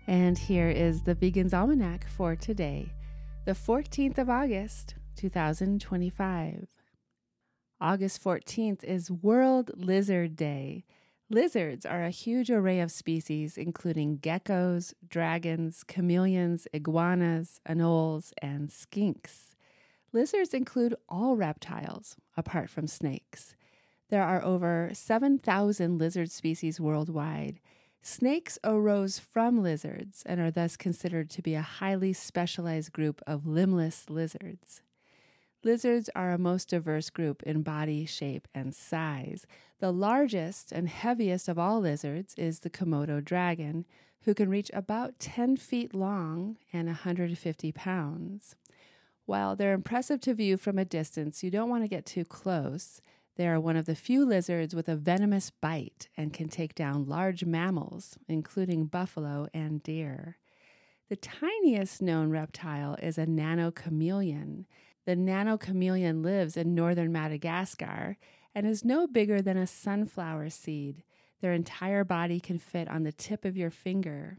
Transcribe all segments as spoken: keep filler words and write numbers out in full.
And here is the Vegan's Almanac for today, the fourteenth of August, two thousand twenty-five. August fourteenth is World Lizard Day. Lizards are a huge array of species, including geckos, dragons, chameleons, iguanas, anoles, and skinks. Lizards include all reptiles, apart from snakes. There are over seven thousand lizard species worldwide. Snakes arose from lizards and are thus considered to be a highly specialized group of limbless lizards. Lizards are a most diverse group in body, shape, and size. The largest and heaviest of all lizards is the Komodo dragon, who can reach about ten feet long and one hundred fifty pounds. While they're impressive to view from a distance, you don't want to get too close. They are one of the few lizards with a venomous bite and can take down large mammals, including buffalo and deer. The tiniest known reptile is a nanochameleon. The nanochameleon lives in northern Madagascar and is no bigger than a sunflower seed. Their entire body can fit on the tip of your finger.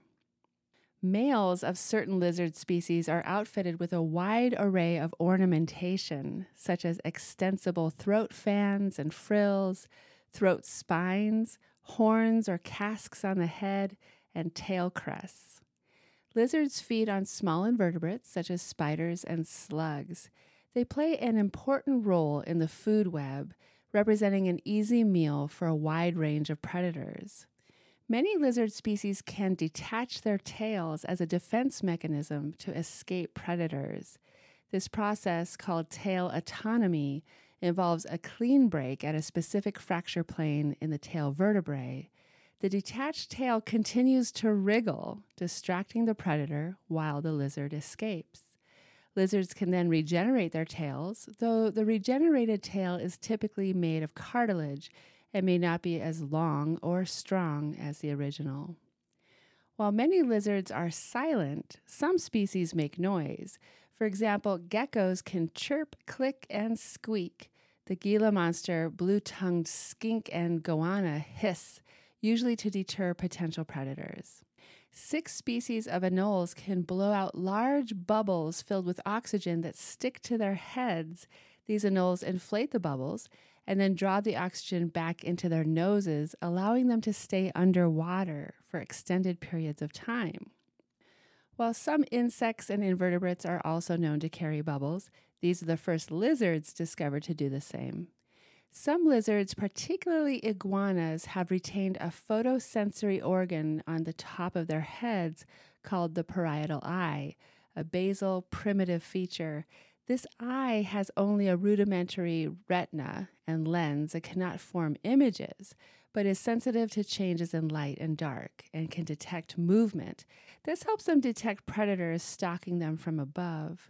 Males of certain lizard species are outfitted with a wide array of ornamentation, such as extensible throat fans and frills, throat spines, horns or casques on the head, and tail crests. Lizards feed on small invertebrates such as spiders and slugs. They play an important role in the food web, representing an easy meal for a wide range of predators. Many lizard species can detach their tails as a defense mechanism to escape predators. This process, called tail autonomy, involves a clean break at a specific fracture plane in the tail vertebrae. The detached tail continues to wriggle, distracting the predator while the lizard escapes. Lizards can then regenerate their tails, though the regenerated tail is typically made of cartilage and may not be as long or strong as the original. While many lizards are silent, some species make noise. For example, geckos can chirp, click, and squeak. The Gila monster, blue-tongued skink, and goanna hiss, usually to deter potential predators. Six species of anoles can blow out large bubbles filled with oxygen that stick to their heads. These anoles inflate the bubbles and then draw the oxygen back into their noses, allowing them to stay underwater for extended periods of time. While some insects and invertebrates are also known to carry bubbles, these are the first lizards discovered to do the same. Some lizards, particularly iguanas, have retained a photosensory organ on the top of their heads called the parietal eye, a basal primitive feature. This eye has only a rudimentary retina and lens that cannot form images, but is sensitive to changes in light and dark and can detect movement. This helps them detect predators stalking them from above.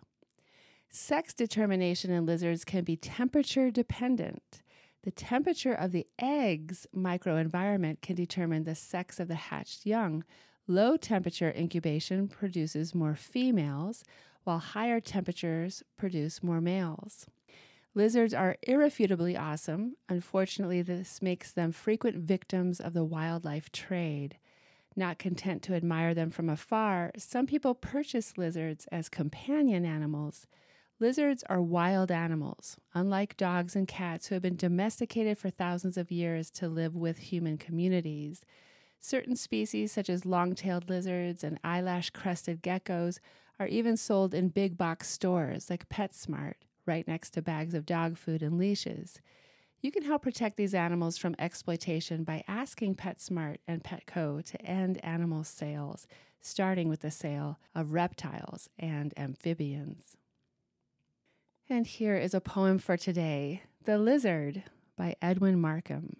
Sex determination in lizards can be temperature dependent. The temperature of the egg's microenvironment can determine the sex of the hatched young. Low temperature incubation produces more females, while higher temperatures produce more males. Lizards are irrefutably awesome. Unfortunately, this makes them frequent victims of the wildlife trade. Not content to admire them from afar, some people purchase lizards as companion animals. Lizards are wild animals, unlike dogs and cats who have been domesticated for thousands of years to live with human communities. Certain species, such as long-tailed lizards and eyelash-crested geckos, are even sold in big box stores like PetSmart, right next to bags of dog food and leashes. You can help protect these animals from exploitation by asking PetSmart and Petco to end animal sales, starting with the sale of reptiles and amphibians. And here is a poem for today, The Lizard by Edwin Markham.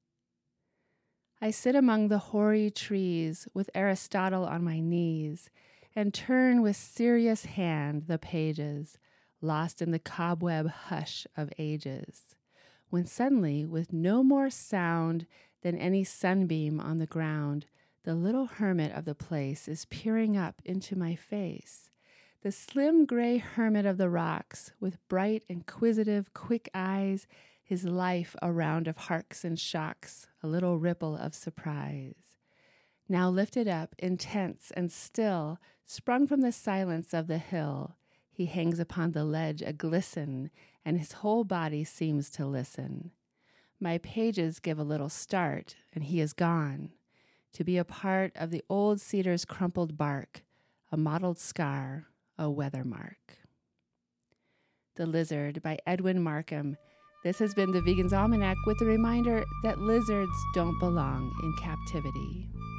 I sit among the hoary trees with Aristotle on my knees and turn with serious hand the pages, lost in the cobweb hush of ages, when suddenly, with no more sound than any sunbeam on the ground, the little hermit of the place is peering up into my face. The slim gray hermit of the rocks, with bright, inquisitive, quick eyes, his life a round of harks and shocks, a little ripple of surprise. now lifted up, intense and still, sprung from the silence of the hill, he hangs upon the ledge a glisten, and his whole body seems to listen. My pages give a little start, and he is gone, to be a part of the old cedar's crumpled bark, a mottled scar, a weather mark. The Lizard by Edwin Markham. This has been the Vegan's Almanac with a reminder that lizards don't belong in captivity.